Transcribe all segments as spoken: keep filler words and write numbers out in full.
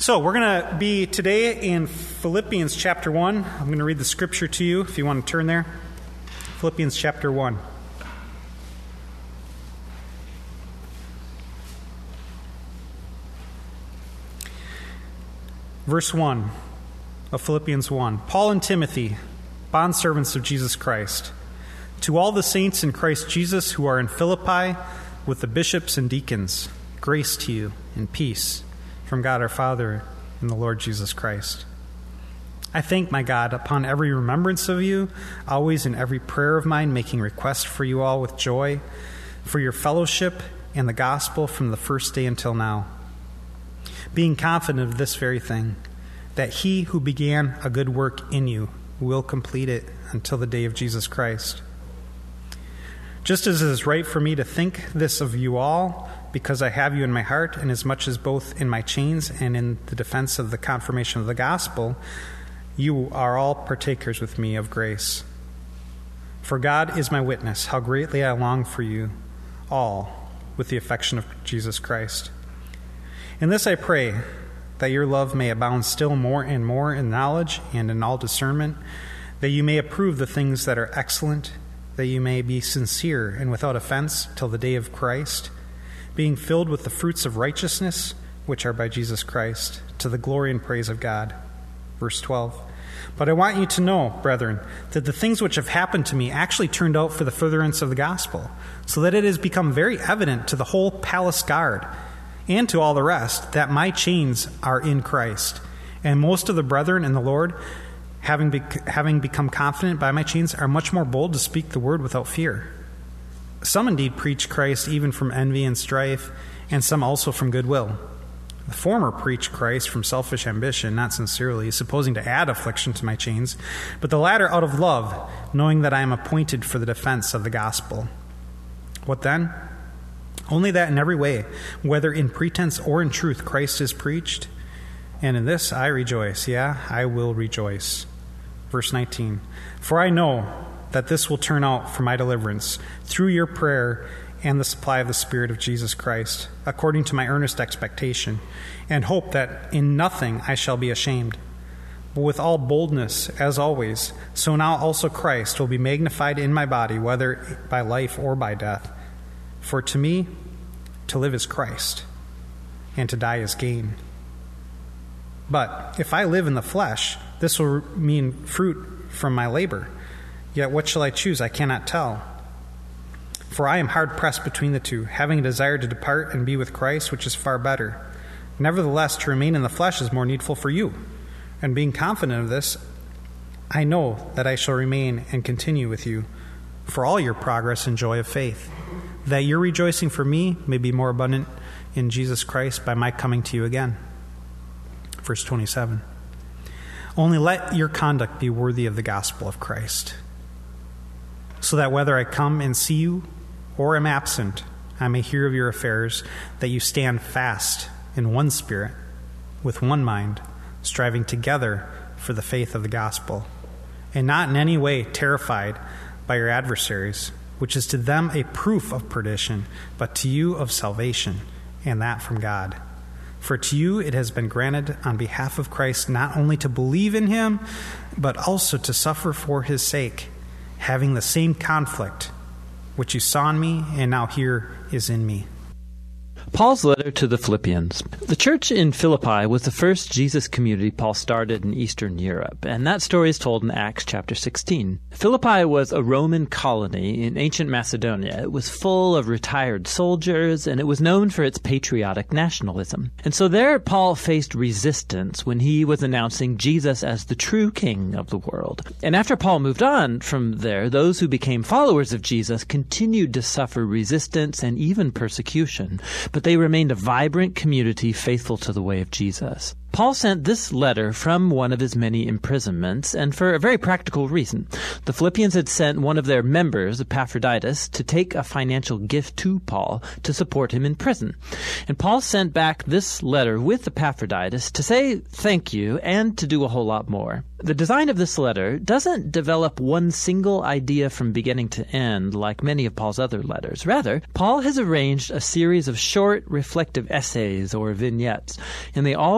So we're going to be today in Philippians chapter one. I'm going to read the scripture to you if you want to turn there. Philippians chapter one. Verse one of Philippians one. Paul and Timothy, bondservants of Jesus Christ, to all the saints in Christ Jesus who are in Philippi with the bishops and deacons, grace to you and peace from God our Father and the Lord Jesus Christ. I thank my God upon every remembrance of you, always in every prayer of mine, making request for you all with joy, for your fellowship and the gospel from the first day until now, being confident of this very thing, that he who began a good work in you will complete it until the day of Jesus Christ. Just as it is right for me to think this of you all, because I have you in my heart, and as much as both in my chains and in the defense of the confirmation of the gospel, you are all partakers with me of grace. For God is my witness, how greatly I long for you all with the affection of Jesus Christ. In this I pray, that your love may abound still more and more in knowledge and in all discernment, that you may approve the things that are excellent, that you may be sincere and without offense till the day of Christ, being filled with the fruits of righteousness, which are by Jesus Christ, to the glory and praise of God. Verse twelve. But I want you to know, brethren, that the things which have happened to me actually turned out for the furtherance of the gospel, so that it has become very evident to the whole palace guard and to all the rest that my chains are in Christ. And most of the brethren in the Lord, having be- having become confident by my chains, are much more bold to speak the word without fear. Some indeed preach Christ even from envy and strife, and some also from goodwill. The former preach Christ from selfish ambition, not sincerely, supposing to add affliction to my chains, but the latter out of love, knowing that I am appointed for the defense of the gospel. What then? Only that in every way, whether in pretense or in truth, Christ is preached, and in this I rejoice. Yeah, I will rejoice. Verse nineteen. For I know that this will turn out for my deliverance through your prayer and the supply of the Spirit of Jesus Christ, according to my earnest expectation, and hope that in nothing I shall be ashamed, but with all boldness, as always, so now also Christ will be magnified in my body, whether by life or by death. For to me, to live is Christ, and to die is gain. But if I live in the flesh, this will mean fruit from my labor. Yet what shall I choose? I cannot tell. For I am hard-pressed between the two, having a desire to depart and be with Christ, which is far better. Nevertheless, to remain in the flesh is more needful for you. And being confident of this, I know that I shall remain and continue with you for all your progress and joy of faith, that your rejoicing for me may be more abundant in Jesus Christ by my coming to you again. Verse twenty-seven. Only let your conduct be worthy of the gospel of Christ, so that whether I come and see you or am absent, I may hear of your affairs, that you stand fast in one spirit, with one mind, striving together for the faith of the gospel, and not in any way terrified by your adversaries, which is to them a proof of perdition, but to you of salvation, and that from God. For to you it has been granted on behalf of Christ not only to believe in him, but also to suffer for his sake, having the same conflict which you saw in me and now here is in me. Paul's letter to the Philippians. The church in Philippi was the first Jesus community Paul started in Eastern Europe, and that story is told in Acts chapter sixteen. Philippi was a Roman colony in ancient Macedonia. It was full of retired soldiers, and it was known for its patriotic nationalism. And so there Paul faced resistance when he was announcing Jesus as the true king of the world. And after Paul moved on from there, those who became followers of Jesus continued to suffer resistance and even persecution, but they remained a vibrant community faithful to the way of Jesus. Paul sent this letter from one of his many imprisonments, and for a very practical reason. The Philippians had sent one of their members, Epaphroditus, to take a financial gift to Paul to support him in prison. And Paul sent back this letter with Epaphroditus to say thank you and to do a whole lot more. The design of this letter doesn't develop one single idea from beginning to end like many of Paul's other letters. Rather, Paul has arranged a series of short, reflective essays or vignettes, and they all revolve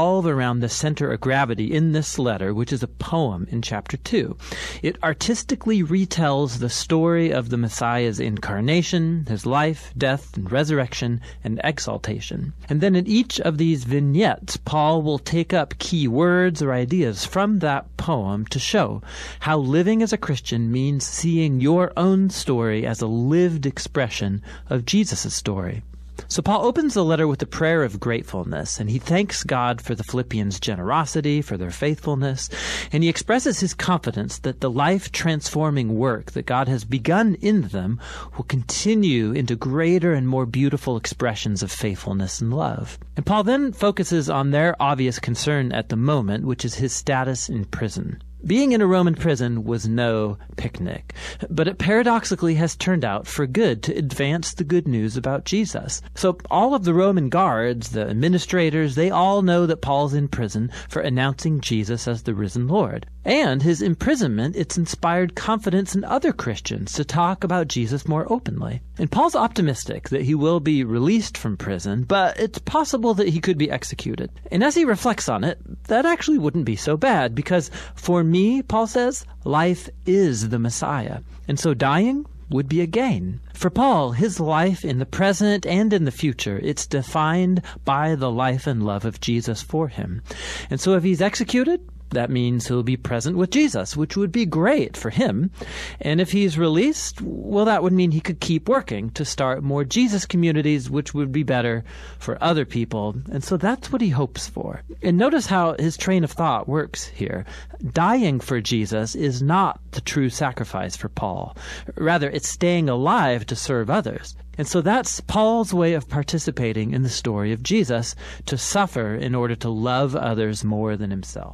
revolve around the center of gravity in this letter, which is a poem in chapter two. It artistically retells the story of the Messiah's incarnation, his life, death, and resurrection, and exaltation. And then in each of these vignettes, Paul will take up key words or ideas from that poem to show how living as a Christian means seeing your own story as a lived expression of Jesus' story. So Paul opens the letter with a prayer of gratefulness, and he thanks God for the Philippians' generosity, for their faithfulness, and he expresses his confidence that the life-transforming work that God has begun in them will continue into greater and more beautiful expressions of faithfulness and love. And Paul then focuses on their obvious concern at the moment, which is his status in prison. Being in a Roman prison was no picnic, but it paradoxically has turned out for good to advance the good news about Jesus. So all of the Roman guards, the administrators, they all know that Paul's in prison for announcing Jesus as the risen Lord. And his imprisonment, it's inspired confidence in other Christians to talk about Jesus more openly. And Paul's optimistic that he will be released from prison, but it's possible that he could be executed. And as he reflects on it, that actually wouldn't be so bad, because for me, Paul says, life is the Messiah. And so dying would be a gain. For Paul, his life in the present and in the future, it's defined by the life and love of Jesus for him. And so if he's executed, that means he'll be present with Jesus, which would be great for him. And if he's released, well, that would mean he could keep working to start more Jesus communities, which would be better for other people. And so that's what he hopes for. And notice how his train of thought works here. Dying for Jesus is not the true sacrifice for Paul. Rather, it's staying alive to serve others. And so that's Paul's way of participating in the story of Jesus, to suffer in order to love others more than himself.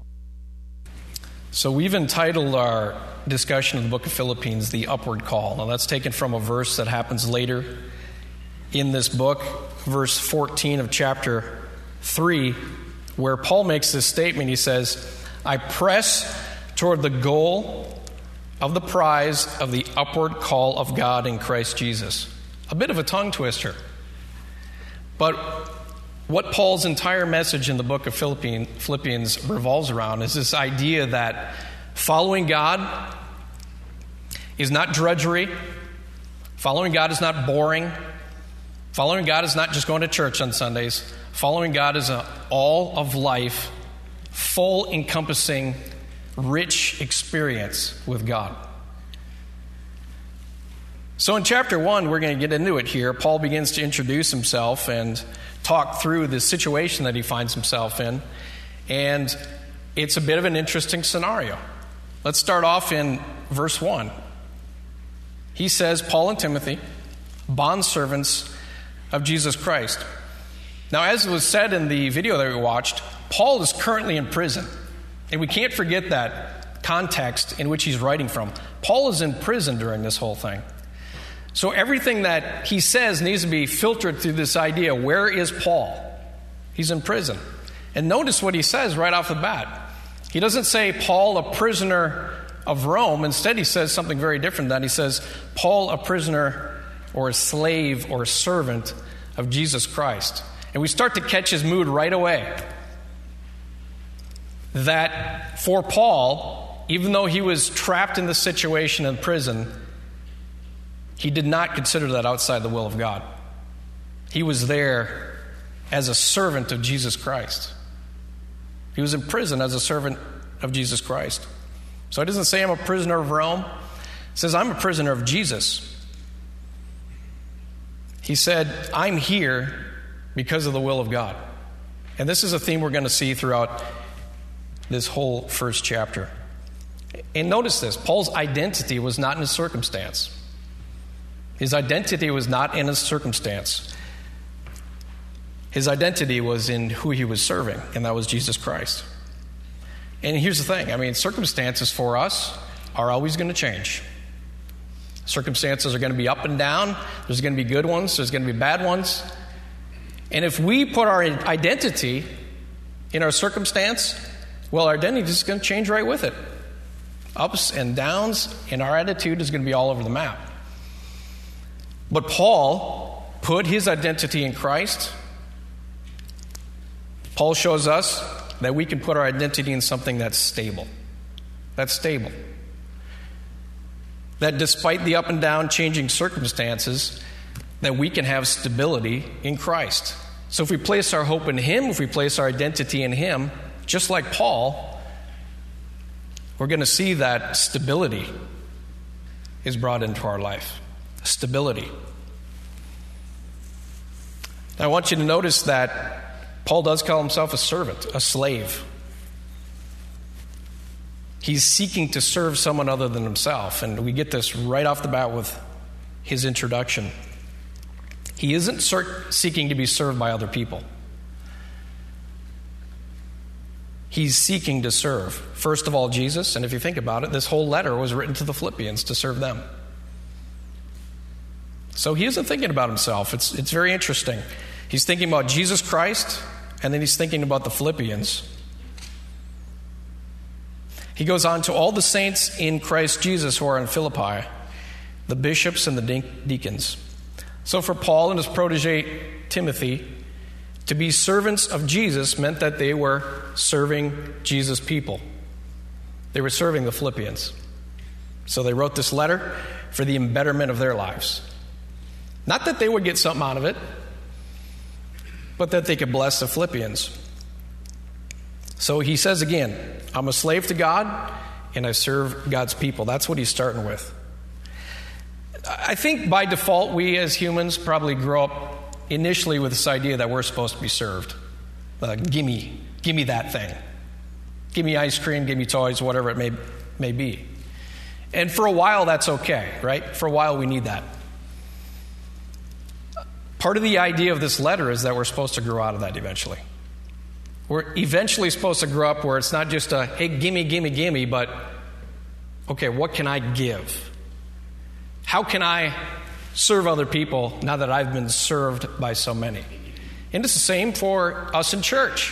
So we've entitled our discussion of the book of Philippians, The Upward Call. Now that's taken from a verse that happens later in this book, verse fourteen of chapter three, where Paul makes this statement. He says, I press toward the goal of the prize of the upward call of God in Christ Jesus. A bit of a tongue twister. But what Paul's entire message in the book of Philippians revolves around is this idea that following God is not drudgery. Following God is not boring. Following God is not just going to church on Sundays. Following God is an all of life, full encompassing, rich experience with God. So in chapter one, we're going to get into it here. Paul begins to introduce himself and talk through the situation that he finds himself in. And it's a bit of an interesting scenario. Let's start off in verse one. He says, Paul and Timothy, bondservants of Jesus Christ. Now, as was said in the video that we watched, Paul is currently in prison. And we can't forget that context in which he's writing from. Paul is in prison during this whole thing. So everything that he says needs to be filtered through this idea, where is Paul? He's in prison. And notice what he says right off the bat. He doesn't say, Paul, a prisoner of Rome. Instead, he says something very different than that. He says, Paul, a prisoner or a slave or a servant of Jesus Christ. And we start to catch his mood right away. That for Paul, even though he was trapped in the situation in prison, he did not consider that outside the will of God. He was there as a servant of Jesus Christ. He was in prison as a servant of Jesus Christ. So it doesn't say I'm a prisoner of Rome. It says I'm a prisoner of Jesus. He said, I'm here because of the will of God. And this is a theme we're going to see throughout this whole first chapter. And notice this, Paul's identity was not in his circumstance. His identity was not in his circumstance. His identity was in who he was serving, and that was Jesus Christ. And here's the thing, I mean, circumstances for us are always going to change. Circumstances are going to be up and down. There's going to be good ones. There's going to be bad ones. And if we put our identity in our circumstance, well, our identity is going to change right with it. Ups and downs, and our attitude is going to be all over the map. But Paul put his identity in Christ. Paul shows us that we can put our identity in something that's stable. That's stable. That despite the up and down changing circumstances, that we can have stability in Christ. So if we place our hope in Him, if we place our identity in Him, just like Paul, we're going to see that stability is brought into our life. Stability. Now, I want you to notice that Paul does call himself a servant, a slave. He's seeking to serve someone other than himself, and we get this right off the bat with his introduction. He isn't seeking to be served by other people. He's seeking to serve, first of all, Jesus, and if you think about it, this whole letter was written to the Philippians to serve them. So he isn't thinking about himself. It's, it's very interesting. He's thinking about Jesus Christ, and then he's thinking about the Philippians. He goes on to all the saints in Christ Jesus who are in Philippi, the bishops and the de- deacons. So for Paul and his protege Timothy, to be servants of Jesus meant that they were serving Jesus' people. They were serving the Philippians. So they wrote this letter for the embetterment of their lives. Not that they would get something out of it, but that they could bless the Philippians. So he says again, I'm a slave to God, and I serve God's people. That's what he's starting with. I think by default, we as humans probably grow up initially with this idea that we're supposed to be served. Uh, gimme, gimme that thing. Give me ice cream, give me toys, whatever it may, may be. And for a while, that's okay, right? For a while, we need that. Part of the idea of this letter is that we're supposed to grow out of that eventually. We're eventually supposed to grow up where it's not just a, hey, gimme, gimme, gimme, but, okay, what can I give? How can I serve other people now that I've been served by so many? And it's the same for us in church.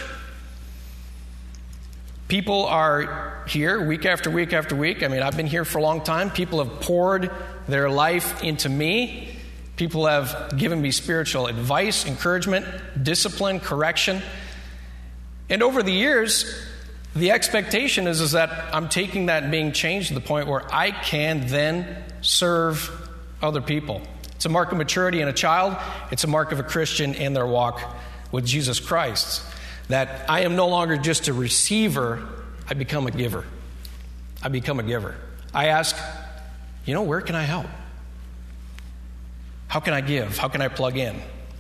People are here week after week after week. I mean, I've been here for a long time. People have poured their life into me. People have given me spiritual advice, encouragement, discipline, correction. And over the years, the expectation is, is that I'm taking that and being changed to the point where I can then serve other people. It's a mark of maturity in a child. It's a mark of a Christian in their walk with Jesus Christ. That I am no longer just a receiver, I become a giver. I become a giver. I ask, you know, where can I help? How can I give? How can I plug in?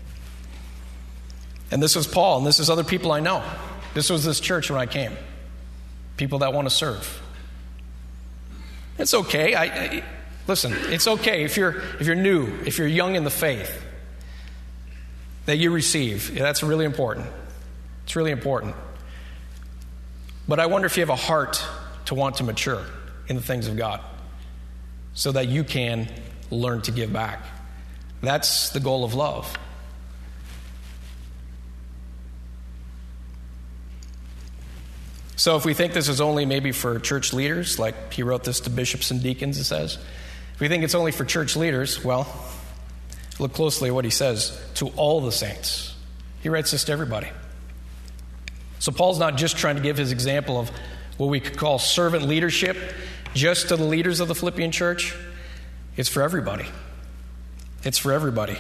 And this was Paul, and this is other people I know. This was this church when I came. People that want to serve. It's okay. I, I listen, it's okay if you're if you're new, if you're young in the faith, that you receive. Yeah, that's really important. It's really important. But I wonder if you have a heart to want to mature in the things of God so that you can learn to give back. That's the goal of love. So if we think this is only maybe for church leaders, like he wrote this to bishops and deacons, it says, if we think it's only for church leaders, well, look closely at what he says to all the saints. He writes this to everybody. So Paul's not just trying to give his example of what we could call servant leadership just to the leaders of the Philippian church. It's for everybody. It's for everybody.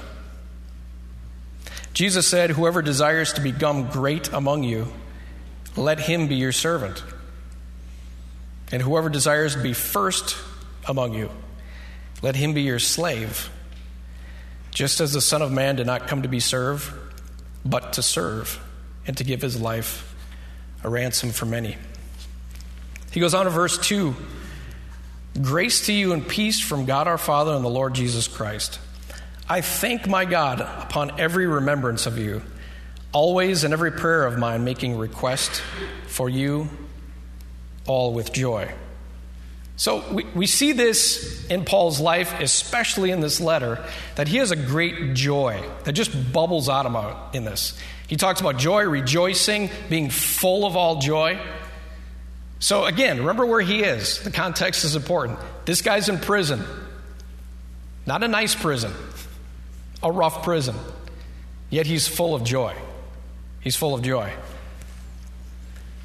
Jesus said, whoever desires to become great among you, let him be your servant. And whoever desires to be first among you, let him be your slave. Just as the Son of Man did not come to be served, but to serve, and to give his life a ransom for many. He goes on to verse two. Grace to you and peace from God our Father and the Lord Jesus Christ. I thank my God upon every remembrance of you, always in every prayer of mine, making request for you all with joy. So we, we see this in Paul's life, especially in this letter, that he has a great joy that just bubbles out of him in this. He talks about joy, rejoicing, being full of all joy. So again, remember where he is. The context is important. This guy's in prison. Not a nice prison. A rough prison. Yet he's full of joy. He's full of joy.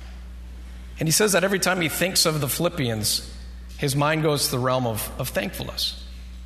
And he says that every time he thinks of the Philippians, his mind goes to the realm of, of thankfulness.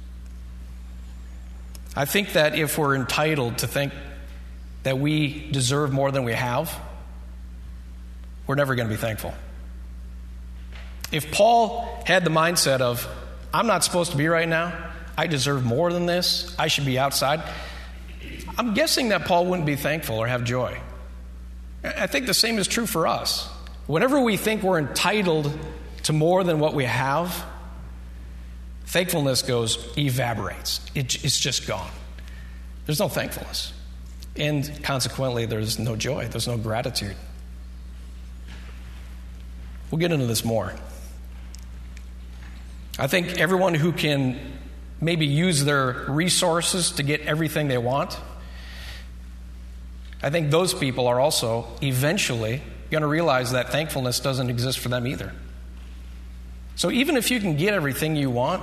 I think that if we're entitled to think that we deserve more than we have, we're never going to be thankful. If Paul had the mindset of, I'm not supposed to be right now, I deserve more than this, I should be outside, I'm guessing that Paul wouldn't be thankful or have joy. I think the same is true for us. Whenever we think we're entitled to more than what we have, thankfulness goes, evaporates. It, it's just gone. There's no thankfulness. And consequently, there's no joy. There's no gratitude. We'll get into this more. I think everyone who can maybe use their resources to get everything they want, I think those people are also eventually going to realize that thankfulness doesn't exist for them either. So even if you can get everything you want,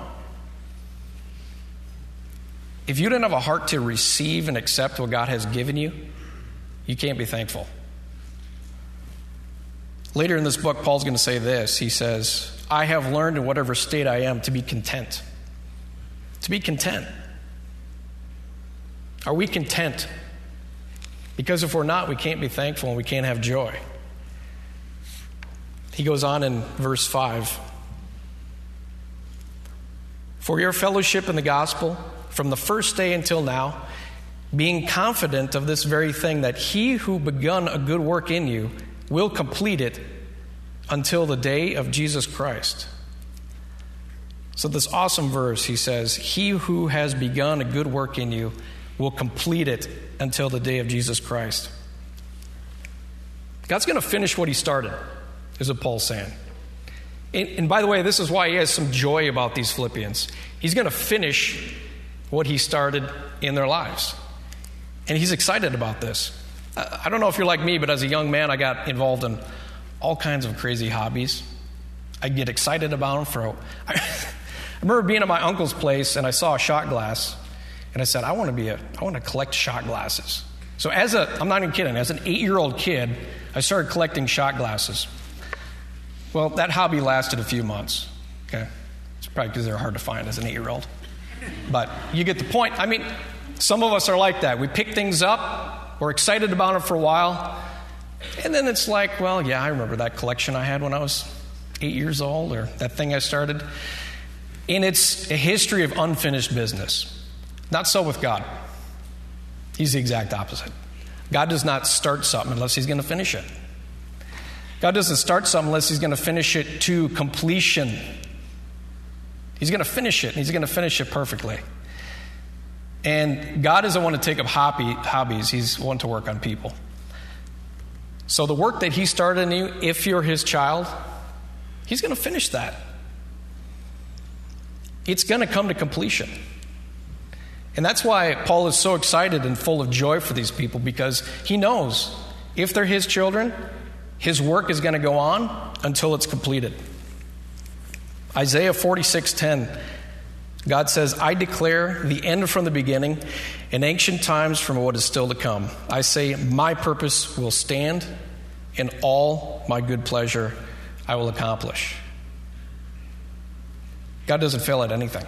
if you don't have a heart to receive and accept what God has given you, you can't be thankful. Later in this book, Paul's going to say this. He says, I have learned in whatever state I am to be content. To be content. Are we content? Because if we're not, we can't be thankful and we can't have joy. He goes on in verse five. For your fellowship in the gospel, from the first day until now, being confident of this very thing, that he who begun a good work in you will complete it until the day of Jesus Christ. So this awesome verse, he says, he who has begun a good work in you will complete it until the day of Jesus Christ. God's going to finish what he started, is what Paul's saying. And, and by the way, this is why he has some joy about these Philippians. He's going to finish what he started in their lives. And he's excited about this. I don't know if you're like me, but as a young man, I got involved in all kinds of crazy hobbies. I get excited about them. For I remember being at my uncle's place, and I saw a shot glass, and I said, I want to be a, I want to collect shot glasses. So as a, I'm not even kidding, as an eight-year-old kid, I started collecting shot glasses. Well, that hobby lasted a few months. Okay, it's probably because they're hard to find as an eight-year-old. But you get the point. I mean, some of us are like that. We pick things up, we're excited about it for a while, and then it's like, well, yeah, I remember that collection I had when I was eight years old, or that thing I started. And it's a history of unfinished business. Not so with God. He's the exact opposite. God does not start something unless he's going to finish it. God doesn't start something unless he's going to finish it to completion. He's going to finish it, and he's going to finish it perfectly. And God doesn't want to take up hobby, hobbies. He's one to work on people. So the work that he started in you, if you're his child, he's going to finish that. It's going to come to completion. And that's why Paul is so excited and full of joy for these people, because he knows if they're his children, his work is going to go on until it's completed. Isaiah forty-six ten, God says, I declare the end from the beginning and ancient times from what is still to come. I say, my purpose will stand, and all my good pleasure I will accomplish. God doesn't fail at anything.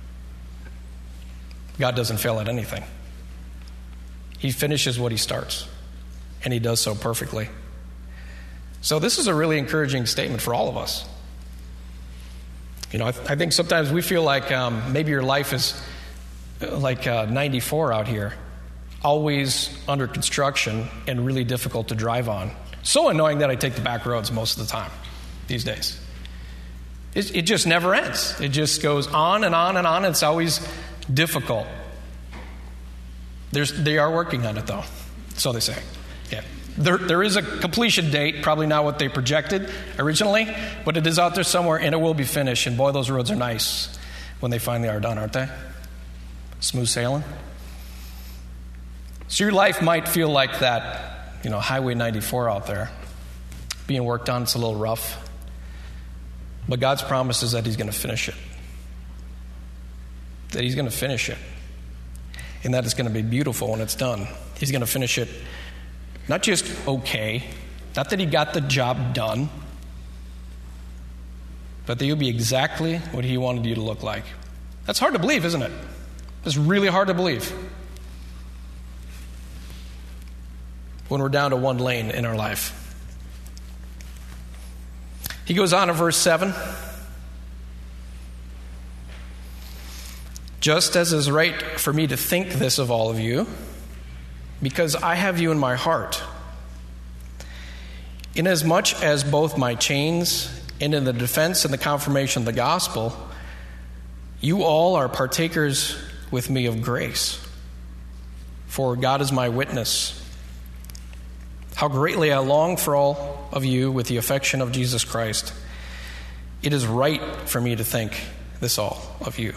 God doesn't fail at anything. He finishes what he starts, and he does so perfectly. So this is a really encouraging statement for all of us. You know, I, th- I think sometimes we feel like um, maybe your life is like uh, ninety-four out here, always under construction and really difficult to drive on. So annoying that I take the back roads most of the time these days. It, it just never ends. It just goes on and on and on. It's always difficult. There's, they are working on it, though. So they say. Yeah. There, there is a completion date, probably not what they projected originally, but it is out there somewhere, and it will be finished. And boy, those roads are nice when they finally are done, aren't they? Smooth sailing. So your life might feel like that, you know, Highway ninety-four out there, being worked on. It's a little rough. But God's promise is that he's going to finish it. That he's going to finish it. And that it's going to be beautiful when it's done. He's going to finish it not just okay, not that he got the job done, but that you'll be exactly what he wanted you to look like. That's hard to believe, isn't it? It's really hard to believe when we're down to one lane in our life. He goes on in verse seven. Just as is right for me to think this of all of you, because I have you in my heart. Inasmuch as both my chains and in the defense and the confirmation of the gospel, you all are partakers with me of grace. For God is my witness, how greatly I long for all of you with the affection of Jesus Christ. It is right for me to think this all of you.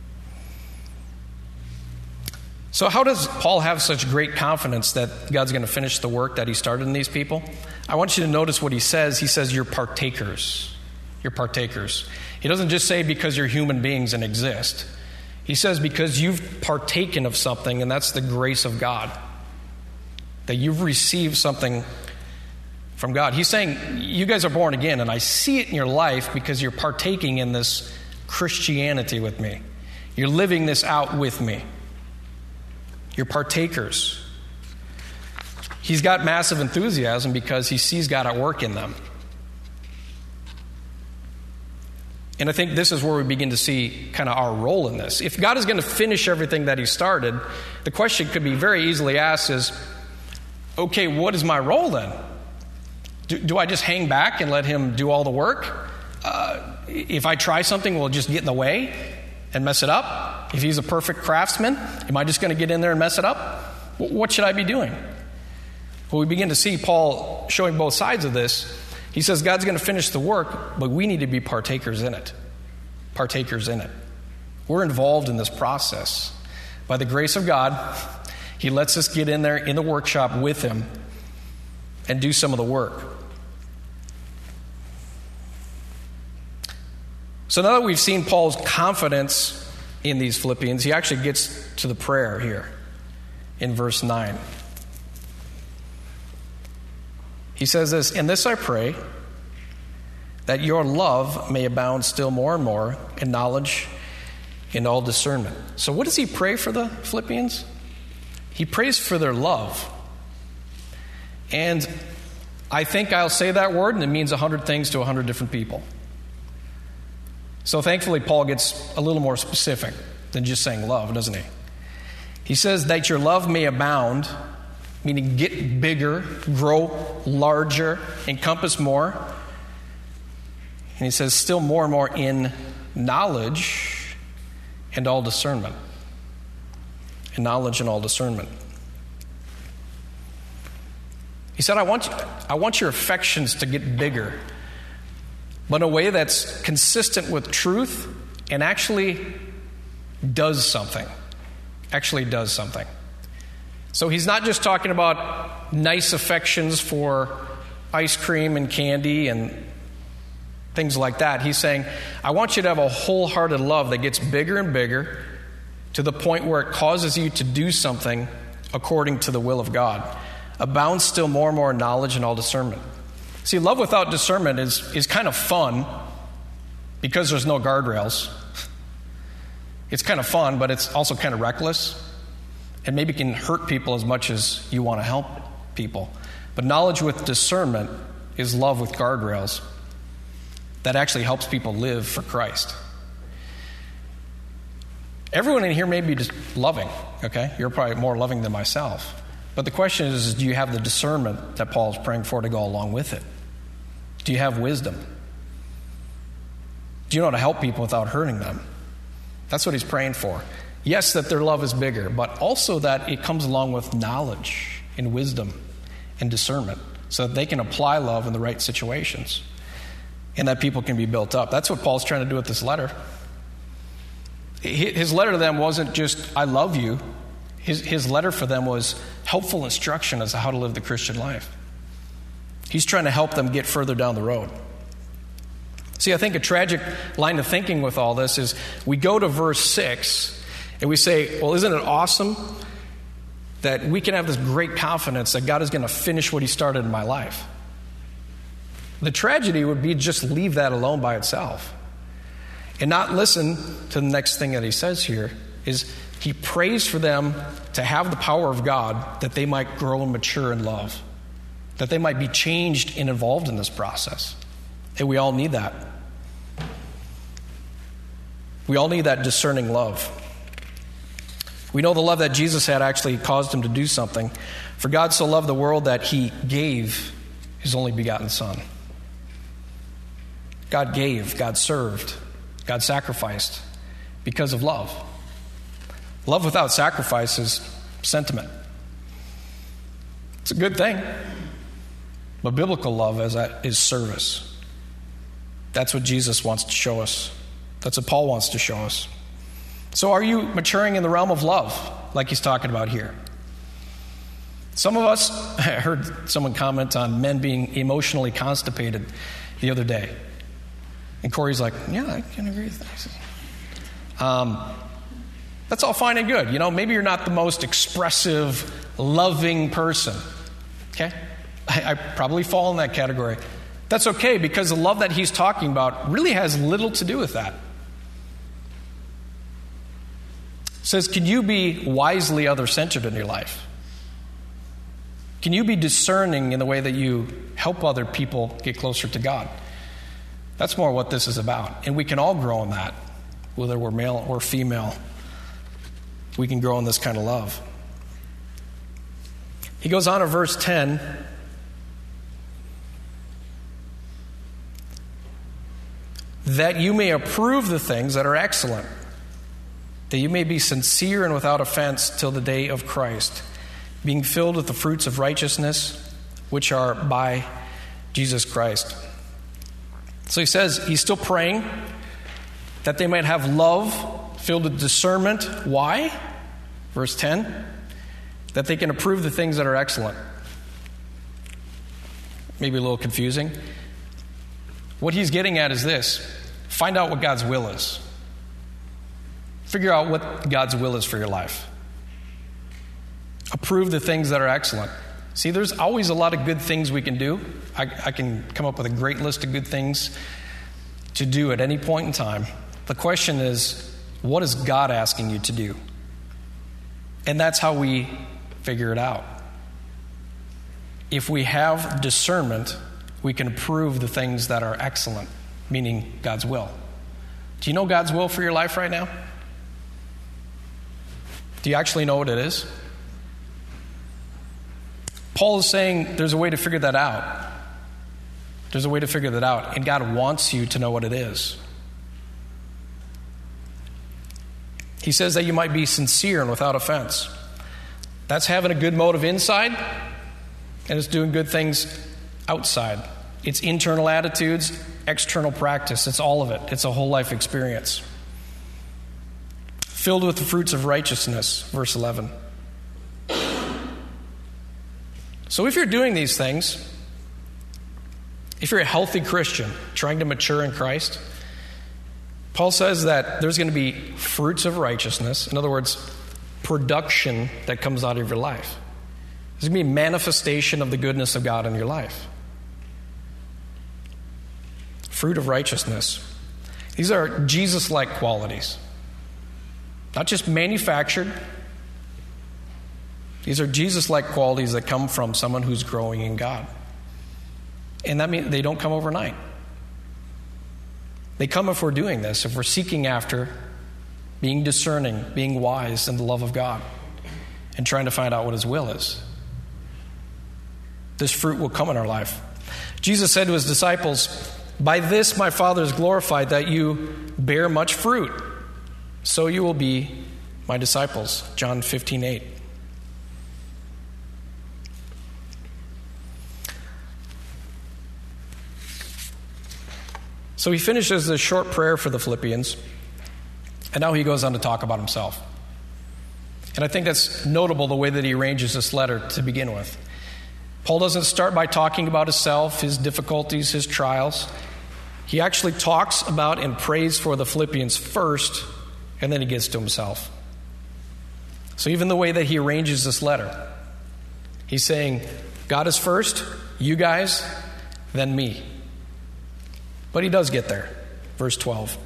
So how does Paul have such great confidence that God's going to finish the work that he started in these people? I want you to notice what he says. He says, you're partakers. You're partakers. He doesn't just say because you're human beings and exist. He says because you've partaken of something, and that's the grace of God. That you've received something from God. He's saying, you guys are born again, and I see it in your life because you're partaking in this Christianity with me. You're living this out with me. You're partakers. He's got massive enthusiasm because he sees God at work in them. And I think this is where we begin to see kind of our role in this. If God is going to finish everything that he started, the question could be very easily asked is, okay, what is my role then? Do, do I just hang back and let him do all the work? Uh, if I try something, will it just get in the way and mess it up? If he's a perfect craftsman, am I just going to get in there and mess it up? What should I be doing? Well, we begin to see Paul showing both sides of this. He says God's going to finish the work, but we need to be partakers in it. Partakers in it. We're involved in this process. By the grace of God, he lets us get in there in the workshop with him and do some of the work. So now that we've seen Paul's confidence in these Philippians, he actually gets to the prayer here in verse nine. He says this, "And this I pray, that your love may abound still more and more in knowledge and all discernment." So what does he pray for the Philippians? He prays for their love. And I think I'll say that word, and it means a hundred things to a hundred different people. So thankfully, Paul gets a little more specific than just saying love, doesn't he? He says that your love may abound, meaning get bigger, grow larger, encompass more. And he says still more and more in knowledge and all discernment. In knowledge and all discernment. He said, I want, you, I want your affections to get bigger, but in a way that's consistent with truth and actually does something. Actually does something. So he's not just talking about nice affections for ice cream and candy and things like that. He's saying, I want you to have a wholehearted love that gets bigger and bigger to the point where it causes you to do something according to the will of God. Abounds still more and more in knowledge and all discernment. See, love without discernment is, is kind of fun because there's no guardrails. It's kind of fun, but it's also kind of reckless. And maybe can hurt people as much as you want to help people. But knowledge with discernment is love with guardrails that actually helps people live for Christ. Everyone in here may be just loving, okay? You're probably more loving than myself. But the question is, do you have the discernment that Paul is praying for to go along with it? Do you have wisdom? Do you know how to help people without hurting them? That's what he's praying for. Yes, that their love is bigger, but also that it comes along with knowledge and wisdom and discernment so that they can apply love in the right situations and that people can be built up. That's what Paul's trying to do with this letter. His letter to them wasn't just, I love you. His, his letter for them was helpful instruction as to how to live the Christian life. He's trying to help them get further down the road. See, I think a tragic line of thinking with all this is we go to verse six and we say, well, isn't it awesome that we can have this great confidence that God is going to finish what he started in my life? The tragedy would be just leave that alone by itself and not listen to the next thing that he says here is he prays for them to have the power of God that they might grow and mature in love, that they might be changed and involved in this process. And we all need that. We all need that discerning love. We know the love that Jesus had actually caused him to do something. For God so loved the world that he gave his only begotten Son. God gave, God served, God sacrificed because of love. Love without sacrifice is sentiment. It's a good thing. But biblical love is, is service. That's what Jesus wants to show us. That's what Paul wants to show us. So are you maturing in the realm of love, like he's talking about here? Some of us, I heard someone comment on men being emotionally constipated the other day. And Corey's like, yeah, I can agree with that. Um, that's all fine and good. You know, maybe you're not the most expressive, loving person. Okay? I, I probably fall in that category. That's okay, because the love that he's talking about really has little to do with that. It says, can you be wisely other-centered in your life? Can you be discerning in the way that you help other people get closer to God? That's more what this is about. And we can all grow in that, whether we're male or female. We can grow in this kind of love. He goes on in verse ten. That you may approve the things that are excellent, that you may be sincere and without offense till the day of Christ, being filled with the fruits of righteousness, which are by Jesus Christ. So he says he's still praying that they might have love filled with discernment. Why? Verse ten, that they can approve the things that are excellent. Maybe a little confusing. What he's getting at is this: find out what God's will is. Figure out what God's will is for your life. Approve the things that are excellent. See, there's always a lot of good things we can do. I, I can come up with a great list of good things to do at any point in time. The question is, what is God asking you to do? And that's how we figure it out. If we have discernment, we can approve the things that are excellent, meaning God's will. Do you know God's will for your life right now? Do you actually know what it is? Paul is saying there's a way to figure that out. There's a way to figure that out, and God wants you to know what it is. He says that you might be sincere and without offense. That's having a good motive inside, and it's doing good things outside. It's internal attitudes, external practice. It's all of it. It's a whole life experience. Filled with the fruits of righteousness, verse eleven. So if you're doing these things, if you're a healthy Christian trying to mature in Christ, Paul says that there's going to be fruits of righteousness. In other words, production that comes out of your life. There's going to be a manifestation of the goodness of God in your life. Fruit of righteousness. These are Jesus-like qualities. Not just manufactured. These are Jesus-like qualities that come from someone who's growing in God. And that means they don't come overnight. They come if we're doing this, if we're seeking after being discerning, being wise in the love of God, and trying to find out what His will is. This fruit will come in our life. Jesus said to His disciples, "By this my Father is glorified, that you bear much fruit. So you will be my disciples." John fifteen eight. So he finishes this short prayer for the Philippians, and now he goes on to talk about himself. And I think that's notable, the way that he arranges this letter to begin with. Paul doesn't start by talking about himself, his difficulties, his trials. He actually talks about and prays for the Philippians first, and then he gets to himself. So even the way that he arranges this letter, he's saying, God is first, you guys, then me. But he does get there. Verse twelve.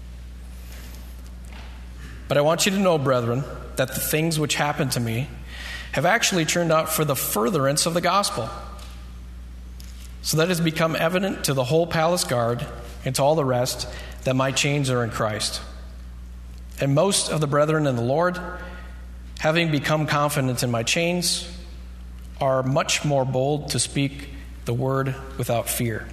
But I want you to know, brethren, that the things which happened to me have actually turned out for the furtherance of the gospel, so that it has become evident to the whole palace guard and to all the rest that my chains are in Christ. And most of the brethren in the Lord, having become confident in my chains, are much more bold to speak the word without fear.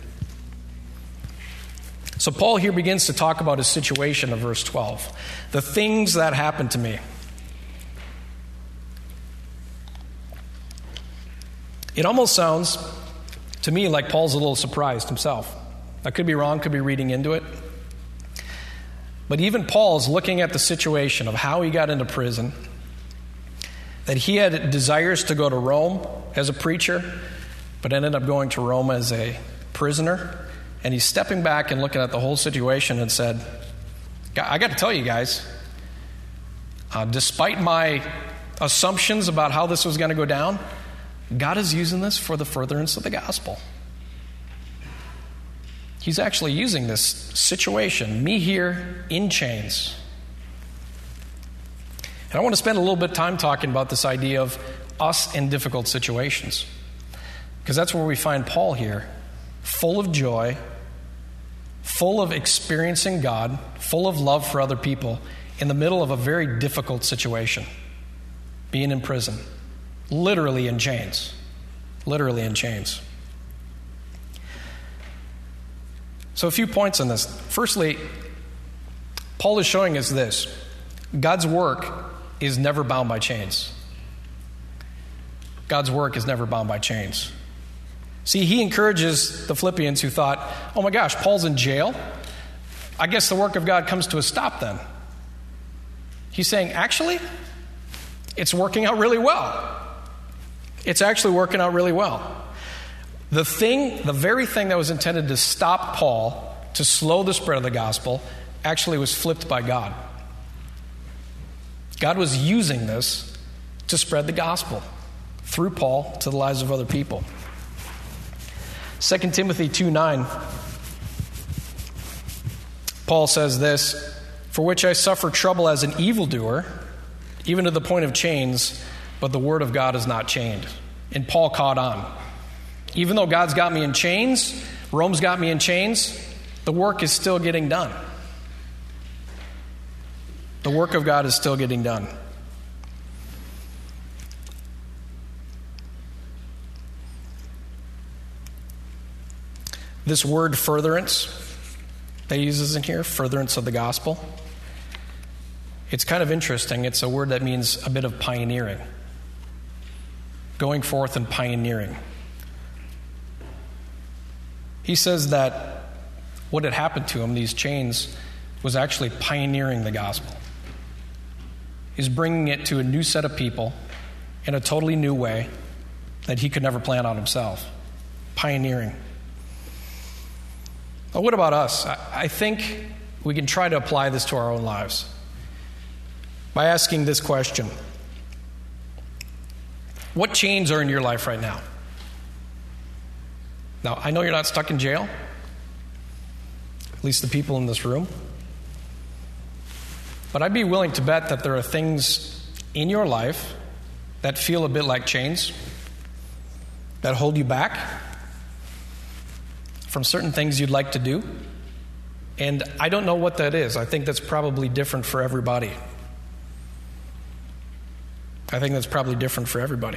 So Paul here begins to talk about his situation of verse twelve. The things that happened to me. It almost sounds to me like Paul's a little surprised himself. I could be wrong, could be reading into it. But even Paul's looking at the situation of how he got into prison, that he had desires to go to Rome as a preacher, but ended up going to Rome as a prisoner. And he's stepping back and looking at the whole situation and said, I got to tell you guys, uh, despite my assumptions about how this was going to go down, God is using this for the furtherance of the gospel. He's actually using this situation, me here in chains. And I want to spend a little bit of time talking about this idea of us in difficult situations, because that's where we find Paul here, full of joy, full of experiencing God, full of love for other people, in the middle of a very difficult situation, being in prison, literally in chains, literally in chains. So a few points on this. Firstly, Paul is showing us this: God's work is never bound by chains. God's work is never bound by chains. See, he encourages the Philippians who thought, oh my gosh, Paul's in jail. I guess the work of God comes to a stop then. He's saying, actually, it's working out really well. It's actually working out really well. The thing, the very thing that was intended to stop Paul, to slow the spread of the gospel, actually was flipped by God. God was using this to spread the gospel through Paul to the lives of other people. Second Timothy two nine, Paul says this, for which I suffer trouble as an evildoer, even to the point of chains, but the word of God is not chained. And Paul caught on. Even though God's got me in chains, Rome's got me in chains, the work is still getting done. The work of God is still getting done. This word furtherance that he uses in here, furtherance of the gospel, it's kind of interesting. It's a word that means a bit of pioneering. Going forth and pioneering. He says that what had happened to him, these chains, was actually pioneering the gospel. He's bringing it to a new set of people in a totally new way that he could never plan on himself. Pioneering. But what about us? I think we can try to apply this to our own lives by asking this question. What chains are in your life right now? Now, I know you're not stuck in jail, at least the people in this room, but I'd be willing to bet that there are things in your life that feel a bit like chains, that hold you back from certain things you'd like to do. And I don't know what that is. I think that's probably different for everybody. I think that's probably different for everybody.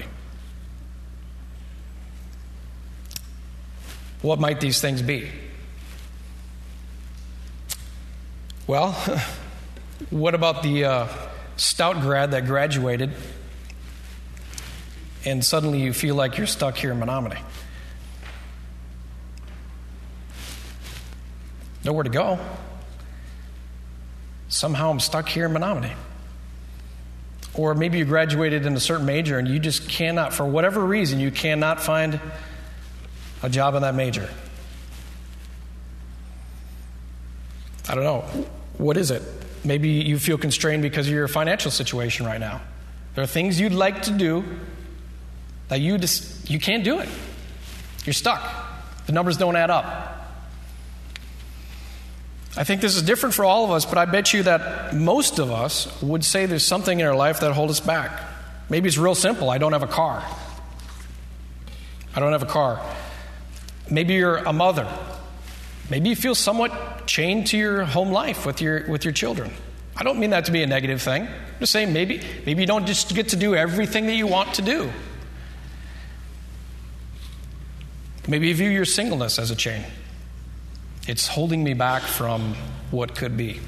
What might these things be? Well, what about the uh, stout grad that graduated and suddenly you feel like you're stuck here in Menominee? Nowhere to go. Somehow I'm stuck here in Menominee. Or maybe you graduated in a certain major and you just cannot, for whatever reason, you cannot find a job in that major. I don't know. What is it? Maybe you feel constrained because of your financial situation right now. There are things you'd like to do that you just, you can't do it. You're stuck. The numbers don't add up. I think this is different for all of us, but I bet you that most of us would say there's something in our life that holds us back. Maybe it's real simple. I don't have a car. I don't have a car. Maybe you're a mother. Maybe you feel somewhat chained to your home life with your with your children. I don't mean that to be a negative thing. I'm just saying maybe maybe you don't just get to do everything that you want to do. Maybe you view your singleness as a chain. It's holding me back from what could be.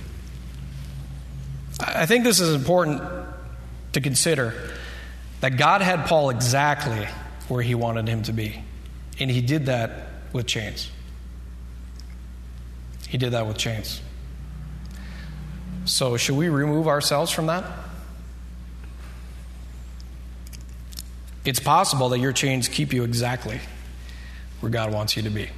I think this is important to consider, that God had Paul exactly where he wanted him to be. And he did that with chains. He did that with chains. So should we remove ourselves from that? It's possible that your chains keep you exactly where God wants you to be.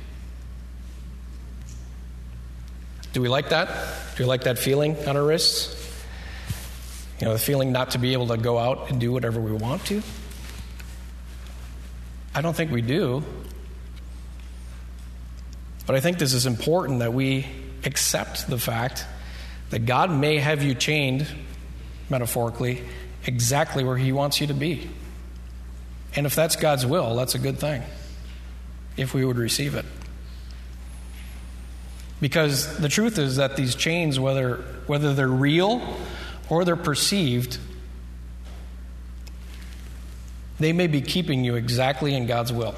Do we like that? Do we like that feeling on our wrists? You know, the feeling not to be able to go out and do whatever we want to? I don't think we do. But I think this is important that we accept the fact that God may have you chained, metaphorically, exactly where he wants you to be. And if that's God's will, that's a good thing, if we would receive it. Because the truth is that these chains, whether whether they're real or they're perceived, they may be keeping you exactly in God's will.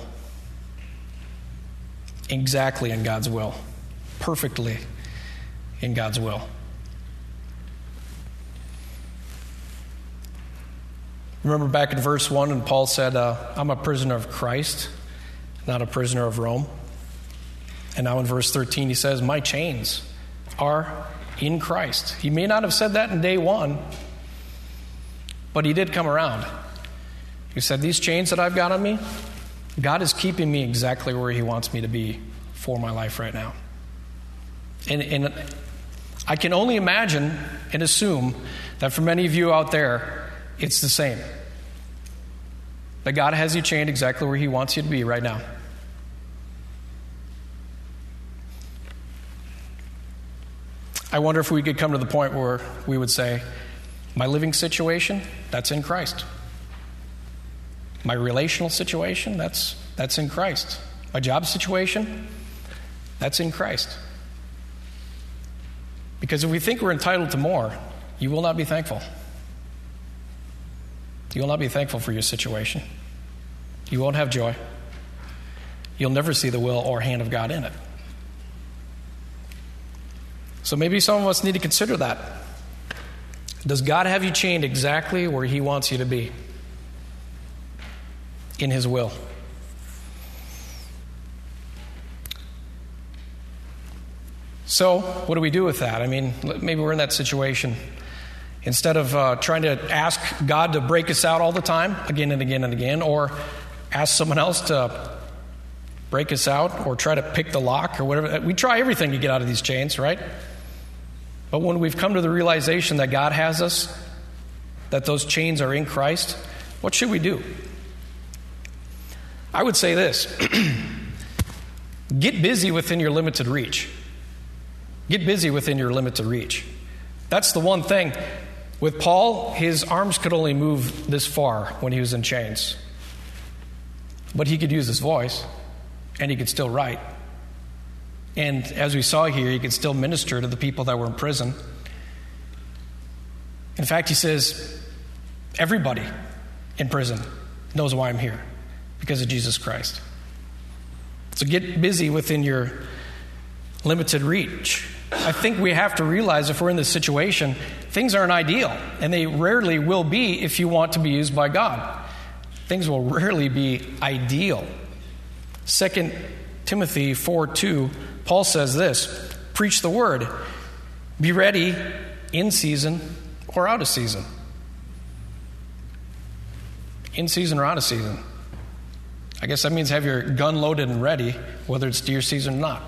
Exactly in God's will. Perfectly in God's will. Remember back in verse one, and Paul said, uh, I'm a prisoner of Christ, not a prisoner of Rome. And now in verse thirteen, he says, my chains are in Christ. He may not have said that in day one, but he did come around. He said, these chains that I've got on me, God is keeping me exactly where he wants me to be for my life right now. And, and I can only imagine and assume that for many of you out there, it's the same. That God has you chained exactly where he wants you to be right now. I wonder if we could come to the point where we would say, my living situation, that's in Christ. My relational situation, that's that's in Christ. My job situation, that's in Christ. Because if we think we're entitled to more, you will not be thankful. You will not be thankful for your situation. You won't have joy. You'll never see the will or hand of God in it. So maybe some of us need to consider that. Does God have you chained exactly where he wants you to be? In his will. So, what do we do with that? I mean, maybe we're in that situation. Instead of uh, trying to ask God to break us out all the time, again and again and again, or ask someone else to break us out, or try to pick the lock, or whatever. We try everything to get out of these chains, right? But when we've come to the realization that God has us, that those chains are in Christ, what should we do? I would say this. Get busy within your limited reach. Get busy within your limited reach. That's the one thing. With Paul, his arms could only move this far when he was in chains. But he could use his voice, and he could still write. And as we saw here, he could still minister to the people that were in prison. In fact, he says, everybody in prison knows why I'm here, because of Jesus Christ. So get busy within your limited reach. I think we have to realize if we're in this situation, things aren't ideal, and they rarely will be if you want to be used by God. Things will rarely be ideal. Second Timothy four two, Paul says this, preach the word, be ready in season or out of season. In season or out of season. I guess that means have your gun loaded and ready, whether it's deer season or not.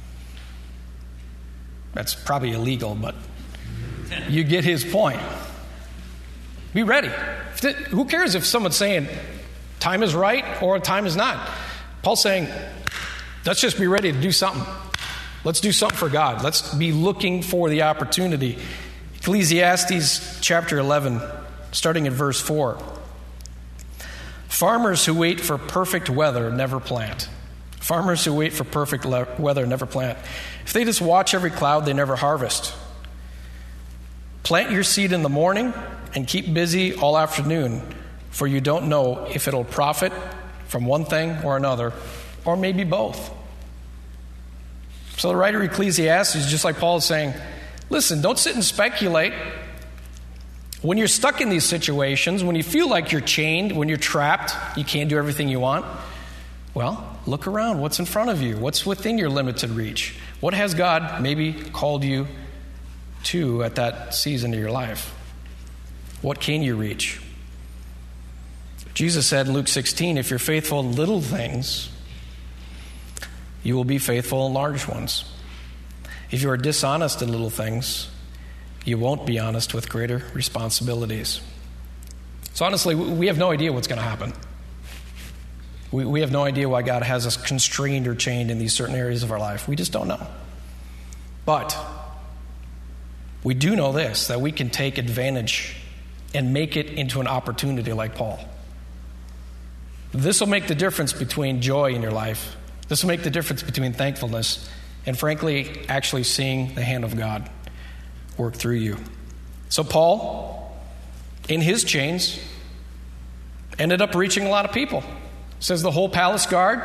That's probably illegal, but you get his point. Be ready. Who cares if someone's saying time is right or time is not? Paul's saying, let's just be ready to do something. Let's do something for God. Let's be looking for the opportunity. Ecclesiastes chapter eleven, starting at verse four. Farmers who wait for perfect weather never plant. Farmers who wait for perfect le- weather never plant. If they just watch every cloud, they never harvest. Plant your seed in the morning and keep busy all afternoon, for you don't know if it'll profit from one thing or another, or maybe both. So the writer of Ecclesiastes, just like Paul is saying, listen, don't sit and speculate. When you're stuck in these situations, when you feel like you're chained, when you're trapped, you can't do everything you want, well, look around. What's in front of you? What's within your limited reach? What has God maybe called you to at that season of your life? What can you reach? Jesus said in Luke sixteen, if you're faithful in little things, you will be faithful in large ones. If you are dishonest in little things, you won't be honest with greater responsibilities. So honestly, we have no idea what's going to happen. We, we have no idea why God has us constrained or chained in these certain areas of our life. We just don't know. But we do know this, that we can take advantage and make it into an opportunity like Paul. This will make the difference between joy in your life. This will make the difference between thankfulness and, frankly, actually seeing the hand of God work through you. So Paul, in his chains, ended up reaching a lot of people. It says the whole palace guard,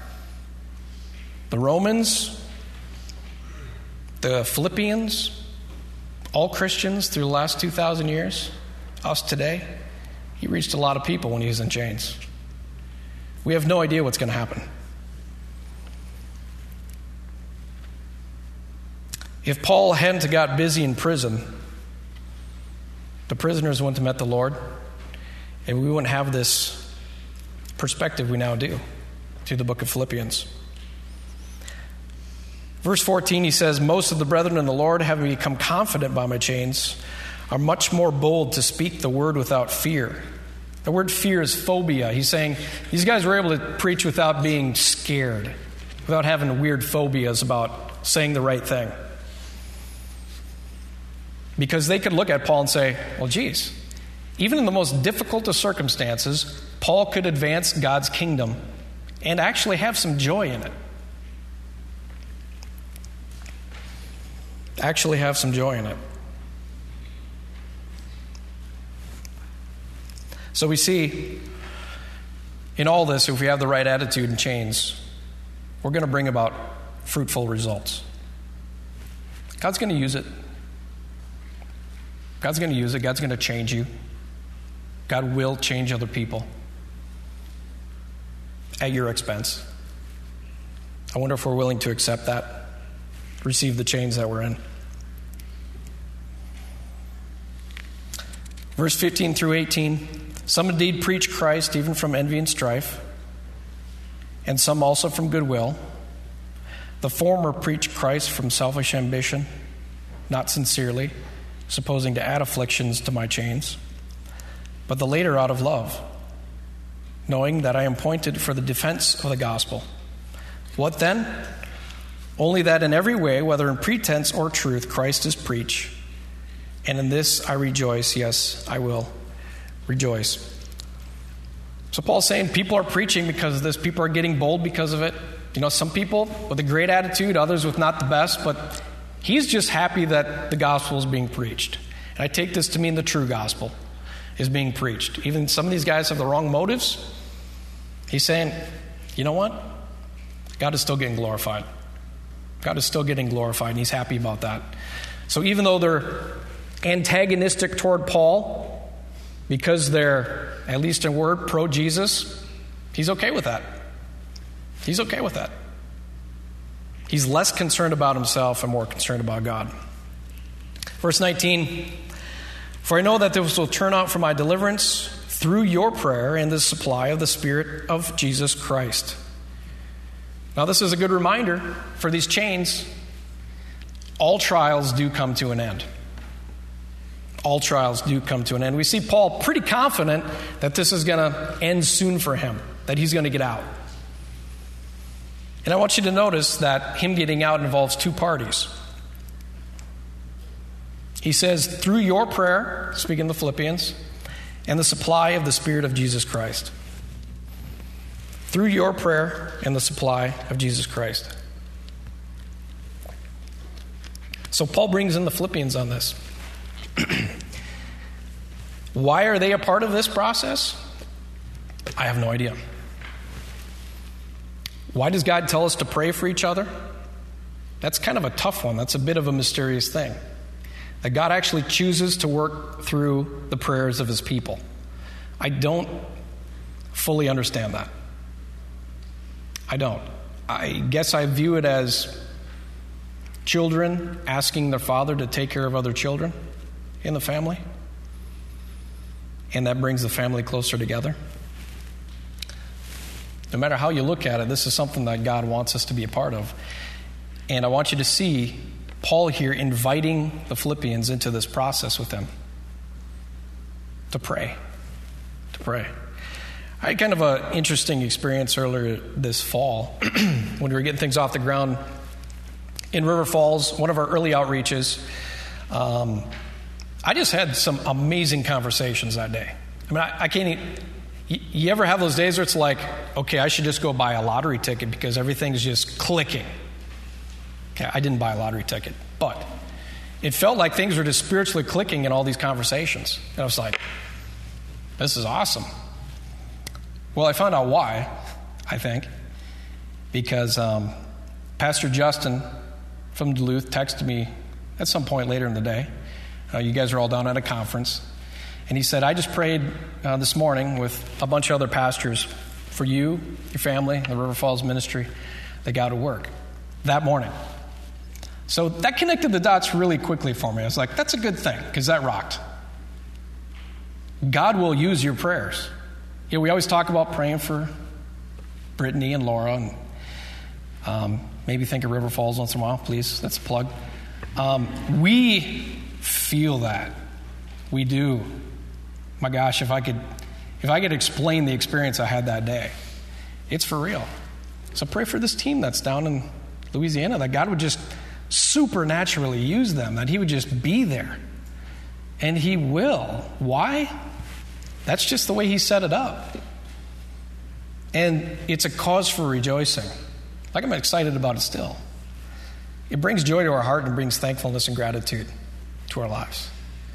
the Romans, the Philippians, all Christians through the last two thousand years, us today. He reached a lot of people when he was in chains. We have no idea what's going to happen. If Paul hadn't got busy in prison, the prisoners wouldn't have met the Lord, and we wouldn't have this perspective we now do through the book of Philippians. Verse fourteen, he says, most of the brethren in the Lord, having become confident by my chains, are much more bold to speak the word without fear. The word fear is phobia. He's saying these guys were able to preach without being scared, without having weird phobias about saying the right thing. Because they could look at Paul and say, well, geez, even in the most difficult of circumstances, Paul could advance God's kingdom and actually have some joy in it. Actually have some joy in it. So we see in all this, if we have the right attitude and chains, we're going to bring about fruitful results. God's going to use it. God's going to use it. God's going to change you. God will change other people at your expense. I wonder if we're willing to accept that, receive the chains that we're in. Verse fifteen through eighteen, some indeed preach Christ even from envy and strife, and some also from goodwill. The former preach Christ from selfish ambition, not sincerely, supposing to add afflictions to my chains, but the later out of love, knowing that I am appointed for the defense of the gospel. What then? Only that in every way, whether in pretense or truth, Christ is preached. And in this I rejoice, yes, I will rejoice. So Paul's saying people are preaching because of this. People are getting bold because of it. You know, some people with a great attitude, others with not the best, but he's just happy that the gospel is being preached. And I take this to mean the true gospel is being preached. Even some of these guys have the wrong motives. He's saying, you know what? God is still getting glorified. God is still getting glorified, and he's happy about that. So even though they're antagonistic toward Paul, because they're, at least in word, pro-Jesus, he's okay with that. He's okay with that. He's less concerned about himself and more concerned about God. Verse nineteen, for I know that this will turn out for my deliverance through your prayer and the supply of the Spirit of Jesus Christ. Now this is a good reminder for these chains. All trials do come to an end. All trials do come to an end. We see Paul pretty confident that this is going to end soon for him, that he's going to get out. And I want you to notice that him getting out involves two parties. He says, through your prayer, speaking of the Philippians, and the supply of the Spirit of Jesus Christ. Through your prayer and the supply of Jesus Christ. So Paul brings in the Philippians on this. Why are they a part of this process? I have no idea. Why does God tell us to pray for each other? That's kind of a tough one. That's a bit of a mysterious thing. That God actually chooses to work through the prayers of his people. I don't fully understand that. I don't. I guess I view it as children asking their father to take care of other children in the family. And that brings the family closer together. No matter how you look at it, this is something that God wants us to be a part of. And I want you to see Paul here inviting the Philippians into this process with him. To pray. To pray. I had kind of an interesting experience earlier this fall when we were getting things off the ground in River Falls, one of our early outreaches. Um, I just had some amazing conversations that day. I mean, I, I can't even... You, you ever have those days where it's like, okay, I should just go buy a lottery ticket because everything's just clicking. Okay, I didn't buy a lottery ticket, but it felt like things were just spiritually clicking in all these conversations. And I was like, this is awesome. Well, I found out why, I think, because um, Pastor Justin from Duluth texted me at some point later in the day. Uh, you guys are all down at a conference. And he said, I just prayed uh, this morning with a bunch of other pastors for you, your family, the River Falls ministry, that God would work that morning. So that connected the dots really quickly for me. I was like, that's a good thing, because that rocked. God will use your prayers. You know, we always talk about praying for Brittany and Laura, and um, maybe think of River Falls once in a while, please. That's a plug. Um, we feel that. We do. My gosh, if I could if I could explain the experience I had that day, it's for real. So pray for this team that's down in Louisiana, that God would just supernaturally use them, that he would just be there. And he will. Why? That's just the way he set it up. And it's a cause for rejoicing. Like, I'm excited about it still. It brings joy to our heart and brings thankfulness and gratitude to our lives.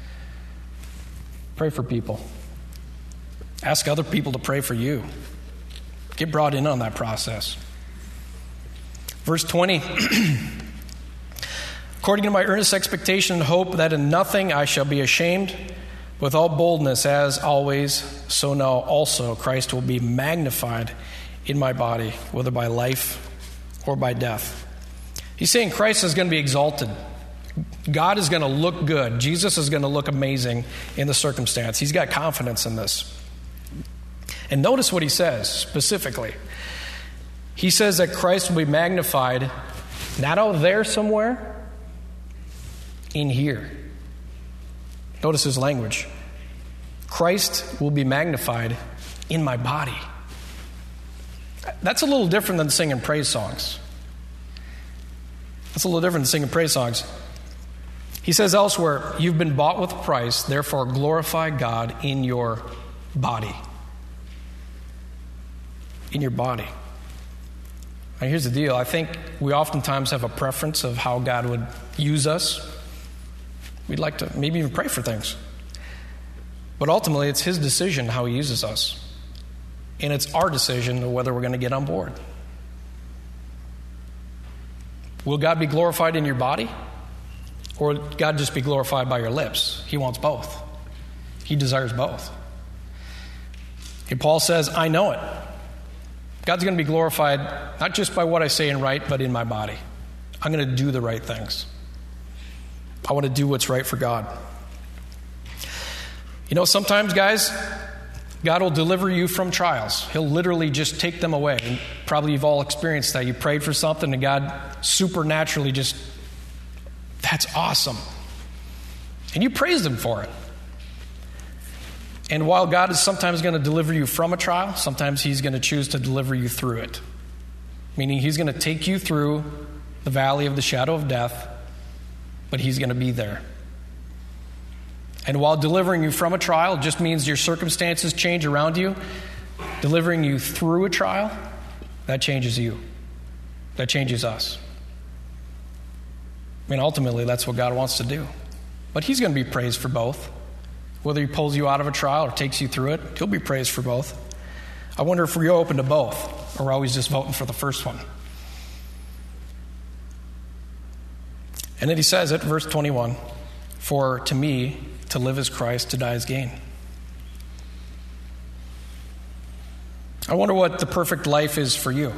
Pray for people. Ask other people to pray for you. Get brought in on that process. Verse twenty. According to my earnest expectation and hope that in nothing I shall be ashamed, with all boldness as always, so now also Christ will be magnified in my body, whether by life or by death. He's saying Christ is going to be exalted. God is going to look good. Jesus is going to look amazing in the circumstance. He's got confidence in this. And notice what he says specifically. He says that Christ will be magnified not out there somewhere, in here. Notice his language. Christ will be magnified in my body. That's a little different than singing praise songs. That's a little different than singing praise songs. He says elsewhere, you've been bought with a price, therefore glorify God in your body. In your body. Now here's the deal. I think we oftentimes have a preference of how God would use us. We'd like to maybe even pray for things. But ultimately, it's his decision how he uses us. And it's our decision whether we're going to get on board. Will God be glorified in your body? Or will God just be glorified by your lips? He wants both. He desires both. And Paul says, I know it. God's going to be glorified not just by what I say and write, but in my body. I'm going to do the right things. I want to do what's right for God. You know, sometimes, guys, God will deliver you from trials. He'll literally just take them away. And probably you've all experienced that. You prayed for something and God supernaturally just, that's awesome. And you praised him for it. And while God is sometimes going to deliver you from a trial, sometimes he's going to choose to deliver you through it. meaning he's going to take you through the valley of the shadow of death, but he's going to be there. And while delivering you from a trial just means your circumstances change around you, delivering you through a trial, that changes you. That changes us. I mean, ultimately, that's what God wants to do. But he's going to be praised for both. Whether he pulls you out of a trial or takes you through it, he'll be praised for both. I wonder if we're open to both, or are we always just voting for the first one? And then he says it, verse twenty-one, "For to me, to live is Christ, to die is gain." I wonder what the perfect life is for you.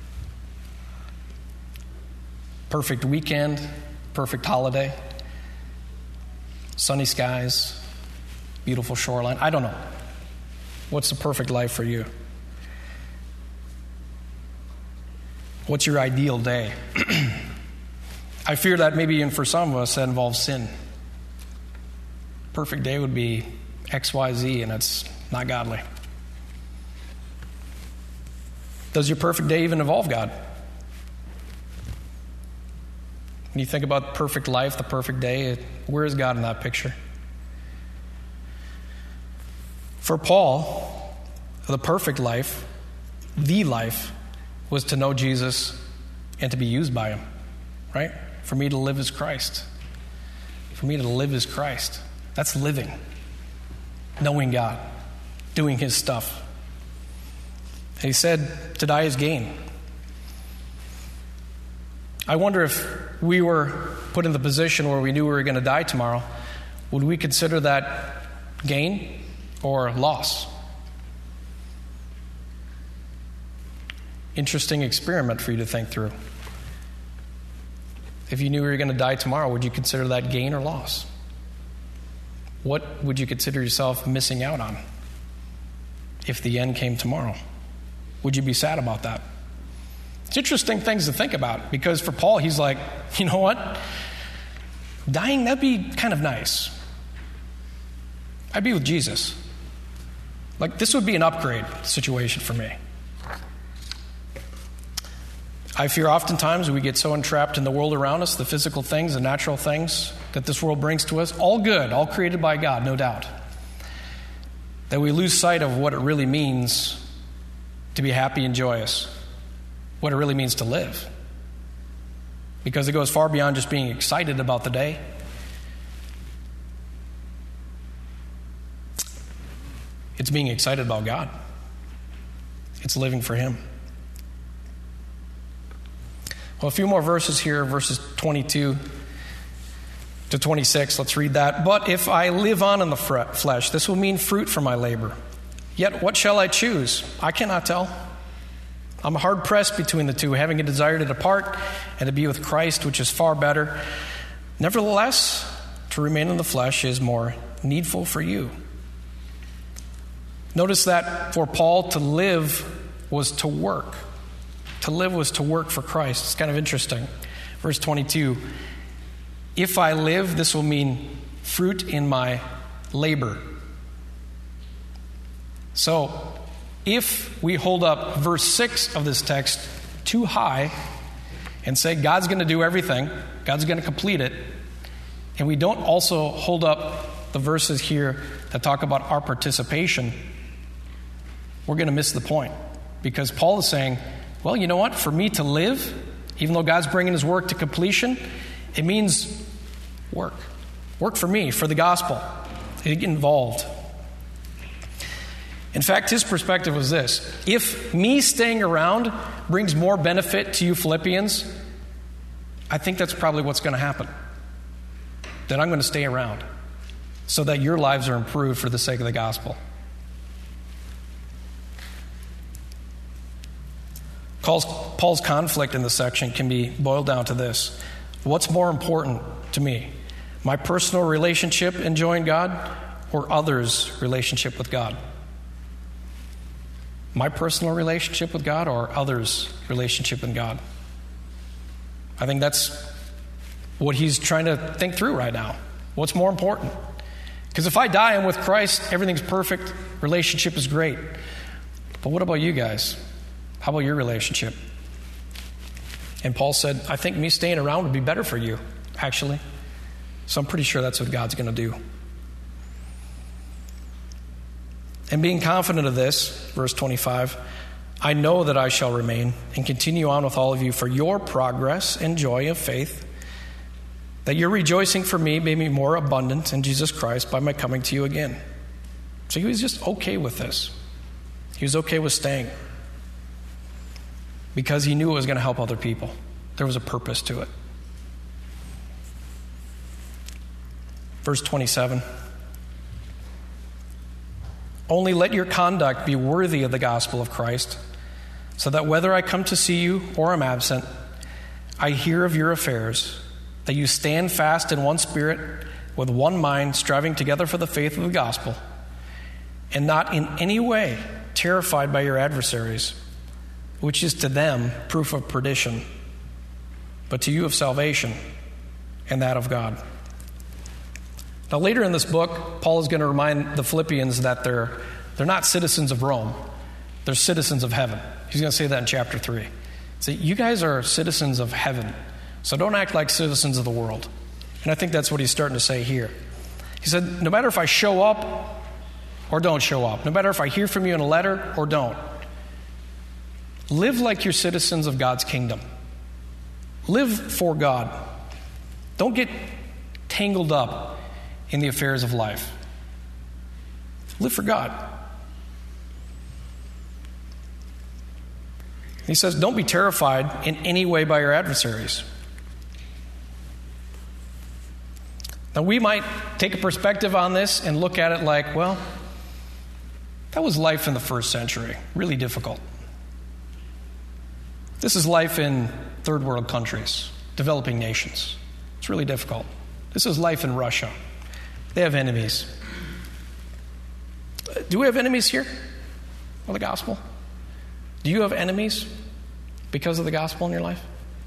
Perfect weekend, perfect holiday, sunny skies, beautiful shoreline. I don't know. What's the perfect life for you? What's your ideal day? I fear that maybe even for some of us that involves sin. Perfect day would be X Y Z, and it's not godly. Does your perfect day even involve God? When you think about perfect life, the perfect day, where is God in that picture? For Paul, the perfect life, the life, was to know Jesus and to be used by him, right? For me to live is Christ. For me to live is Christ. That's living, knowing God, doing his stuff. And he said, to die is gain. I wonder if we were put in the position where we knew we were going to die tomorrow, would we consider that gain or loss? Interesting experiment for you to think through. If you knew you were going to die tomorrow, would you consider that gain or loss? What would you consider yourself missing out on if the end came tomorrow? Would you be sad about that? It's interesting things to think about, because for Paul, he's like, you know what? Dying, that'd be kind of nice. I'd be with Jesus. Like, this would be an upgrade situation for me. I fear oftentimes we get so entrapped in the world around us, the physical things, the natural things that this world brings to us, all good, all created by God, no doubt, that we lose sight of what it really means to be happy and joyous, what it really means to live. Because it goes far beyond just being excited about the day. It's being excited about God. It's living for him. Well, a few more verses here, verses twenty-two to twenty-six. Let's read that. "But if I live on in the flesh, this will mean fruit for my labor. Yet what shall I choose? I cannot tell. I'm hard pressed between the two, having a desire to depart and to be with Christ, which is far better. Nevertheless, to remain in the flesh is more needful for you." Notice that for Paul, to live was to work. To live was to work for Christ. It's kind of interesting. Verse twenty-two, "If I live, this will mean fruit in my labor." So, if we hold up verse six of this text too high and say God's going to do everything, God's going to complete it, and we don't also hold up the verses here that talk about our participation, we're going to miss the point. Because Paul is saying, well, you know what? For me to live, even though God's bringing his work to completion, it means work. Work for me, for the gospel. Get involved. In fact, his perspective was this: if me staying around brings more benefit to you Philippians, I think that's probably what's going to happen. That I'm going to stay around so that your lives are improved for the sake of the gospel. Paul's, Paul's conflict in this section can be boiled down to this: what's more important to me? My personal relationship enjoying God, or others' relationship with God? My personal relationship with God or others' relationship with God? I think that's what he's trying to think through right now. What's more important? Because if I die, I'm with Christ, everything's perfect, relationship is great. But what about you guys? How about your relationship? And Paul said, I think me staying around would be better for you, actually. So I'm pretty sure that's what God's going to do. And being confident of this, verse twenty-five, I know that I shall remain and continue on with all of you for your progress and joy of faith, that your rejoicing for me may be more abundant in Jesus Christ by my coming to you again. So he was just okay with this. He was okay with staying because he knew it was going to help other people. There was a purpose to it. Verse twenty-seven. Only let your conduct be worthy of the gospel of Christ, so that whether I come to see you or am absent, I hear of your affairs, that you stand fast in one spirit, with one mind, striving together for the faith of the gospel, and not in any way terrified by your adversaries, which is to them proof of perdition, but to you of salvation, and that of God. Now, later in this book, Paul is going to remind the Philippians that they're, they're not citizens of Rome. They're citizens of heaven. He's going to say that in chapter three. So you guys are citizens of heaven, so don't act like citizens of the world. And I think that's what he's starting to say here. He said, no matter if I show up or don't show up, no matter if I hear from you in a letter or don't, live like you're citizens of God's kingdom. Live for God. Don't get tangled up in the affairs of life. Live for God. He says, don't be terrified in any way by your adversaries. Now, we might take a perspective on this and look at it like, well, that was life in the first century. Really difficult. This is life in third world countries, developing nations. It's really difficult. This is life in Russia. They have enemies. Do we have enemies here of the gospel? Do you have enemies because of the gospel in your life?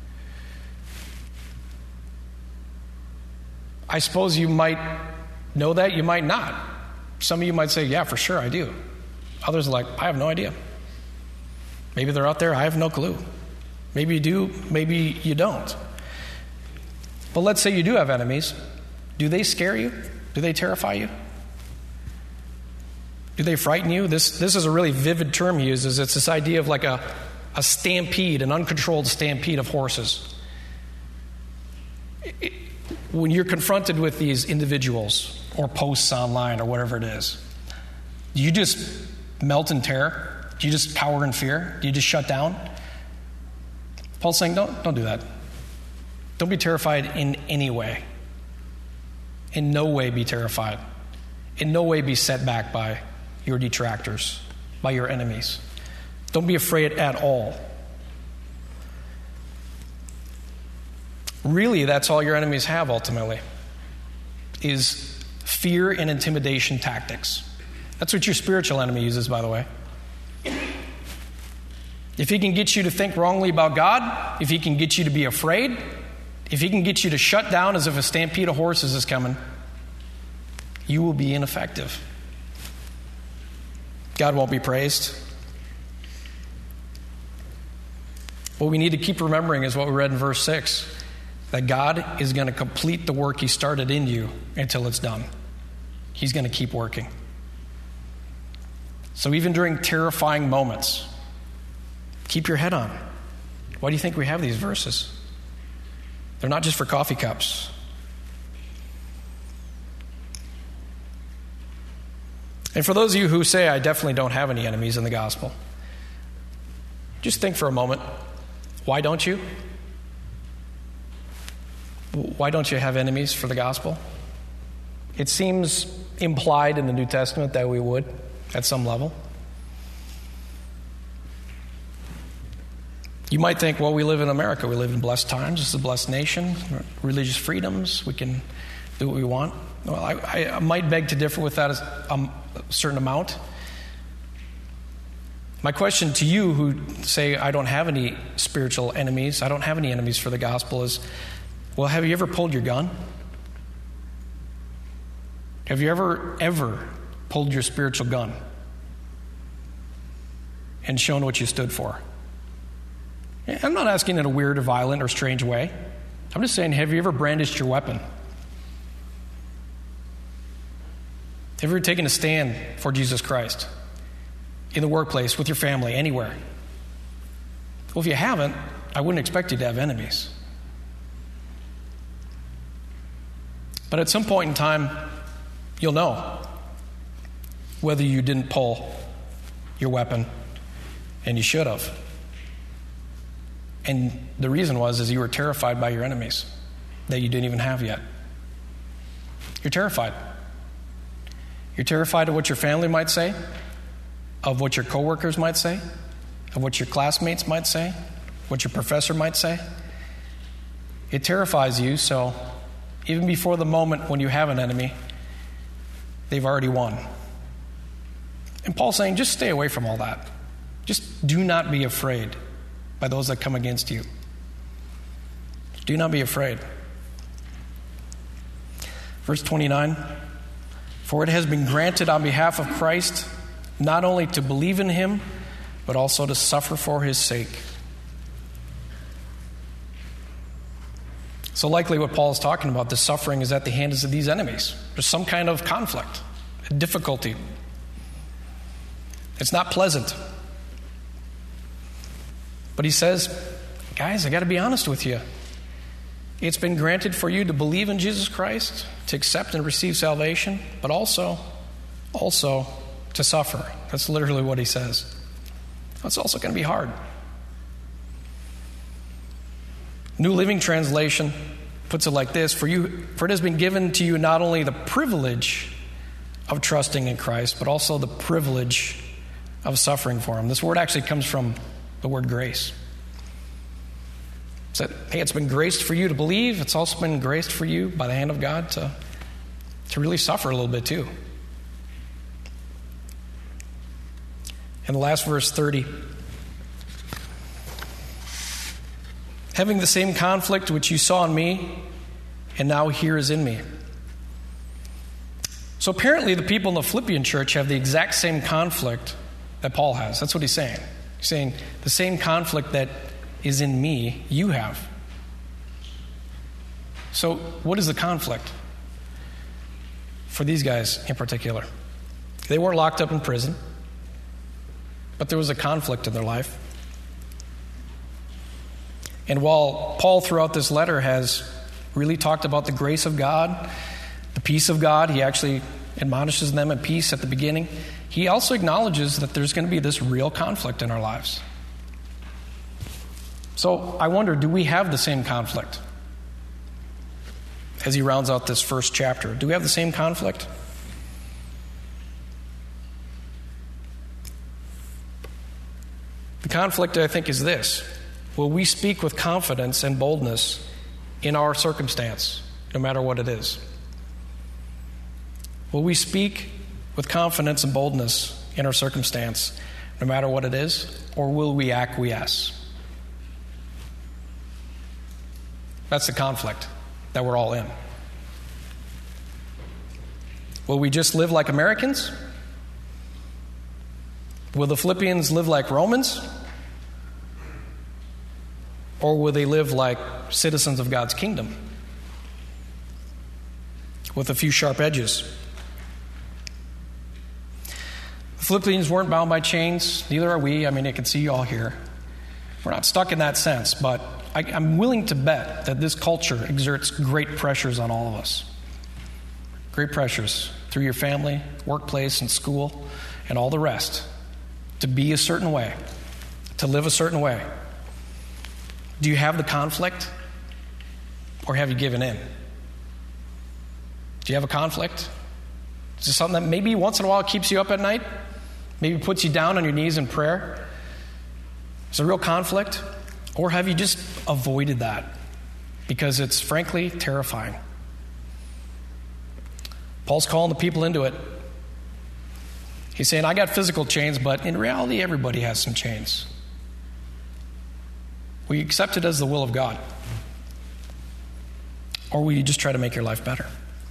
I suppose you might know that, you might not. Some of you might say, yeah, for sure I do. Others are like, I have no idea. Maybe they're out there, I have no clue. Maybe you do, maybe you don't. But let's say you do have enemies. Do they scare you? Do they terrify you? Do they frighten you? This, this is a really vivid term he uses. It's this idea of like a, a stampede, an uncontrolled stampede of horses. It, when you're confronted with these individuals or posts online or whatever it is, do you just melt in terror? Do you just cower in fear? Do you just shut down? Paul's saying, don't, don't do that. Don't be terrified in any way. In no way be terrified. In no way be set back by your detractors, by your enemies. Don't be afraid at all. Really, that's all your enemies have ultimately, is fear and intimidation tactics. That's what your spiritual enemy uses, by the way. If he can get you to think wrongly about God, if he can get you to be afraid, if he can get you to shut down as if a stampede of horses is coming, you will be ineffective. God won't be praised. What we need to keep remembering is what we read in verse six, that God is going to complete the work he started in you until it's done. He's going to keep working. So even during terrifying moments, keep your head on. Why do you think we have these verses? They're not just for coffee cups. And for those of you who say, I definitely don't have any enemies in the gospel, just think for a moment, why don't you? Why don't you have enemies for the gospel? It seems implied in the New Testament that we would, at some level. You might think, well, we live in America. We live in blessed times. This is a blessed nation. Religious freedoms. We can do what we want. Well, I, I might beg to differ with that as a certain amount. My question to you who say, I don't have any spiritual enemies, I don't have any enemies for the gospel is, well, have you ever pulled your gun? Have you ever, ever pulled your spiritual gun and shown what you stood for? I'm not asking in a weird or violent or strange way. I'm just saying, have you ever brandished your weapon? Have you ever taken a stand for Jesus Christ? In the workplace, with your family, anywhere? Well, if you haven't, I wouldn't expect you to have enemies. But at some point in time, you'll know whether you didn't pull your weapon, and you should have. And the reason was is you were terrified by your enemies that you didn't even have yet. You're terrified. You're terrified of what your family might say, of what your coworkers might say, of what your classmates might say, what your professor might say. It terrifies you, so even before the moment when you have an enemy, they've already won. And Paul's saying, just stay away from all that. Just do not be afraid by those that come against you. Do not be afraid. Verse twenty-nine, for it has been granted on behalf of Christ not only to believe in him, but also to suffer for his sake. So likely what Paul is talking about, the suffering is at the hands of these enemies. There's some kind of conflict, a difficulty. It's not pleasant. But he says, guys, I got to be honest with you. It's been granted for you to believe in Jesus Christ, to accept and receive salvation, but also, also to suffer. That's literally what he says. That's also going to be hard. New Living Translation puts it like this: For you, for it has been given to you not only the privilege of trusting in Christ, but also the privilege of suffering for him. This word actually comes from the word grace. So, hey, it's been graced for you to believe. It's also been graced for you by the hand of God to, to really suffer a little bit too. And the last verse, thirty. Having the same conflict which you saw in me, and now here is in me. So apparently the people in the Philippian church have the exact same conflict that Paul has. That's what he's saying. He's saying the same conflict that is in me, you have. So what is the conflict for these guys in particular? They weren't locked up in prison, but there was a conflict in their life. And while Paul throughout this letter has really talked about the grace of God, the peace of God, he actually admonishes them at peace at the beginning, he also acknowledges that there's going to be this real conflict in our lives. So I wonder, do we have the same conflict? As he rounds out this first chapter, do we have the same conflict? The conflict, I think, is this: will we speak with confidence and boldness in our circumstance, no matter what it is? Will we speak with confidence and boldness in our circumstance, no matter what it is, or will we acquiesce? That's the conflict that we're all in. Will we just live like Americans? Will the Philippians live like Romans? Or will they live like citizens of God's kingdom with a few sharp edges? The Philippians weren't bound by chains. Neither are we. I mean, I can see you all here. We're not stuck in that sense, but I, I'm willing to bet that this culture exerts great pressures on all of us. Great pressures through your family, workplace, and school, and all the rest, to be a certain way, to live a certain way. Do you have the conflict, or have you given in? Do you have a conflict? Is it something that maybe once in a while keeps you up at night? Maybe puts you down on your knees in prayer? Is it a real conflict? Or have you just avoided that because it's frankly terrifying? Paul's calling the people into it. He's saying, I got physical chains, but in reality, everybody has some chains. Will you accept it as the will of God? Or will you just try to make your life better?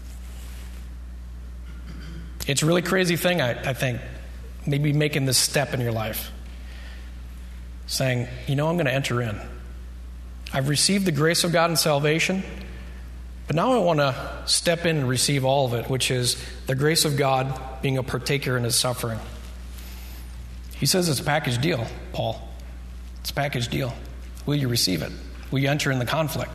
It's a really crazy thing, I, I think, maybe making this step in your life. saying, you know, I'm going to enter in. I've received the grace of God and salvation, but now I want to step in and receive all of it, which is the grace of God being a partaker in his suffering. He says it's a package deal, Paul. It's a package deal. Will you receive it? Will you enter in the conflict?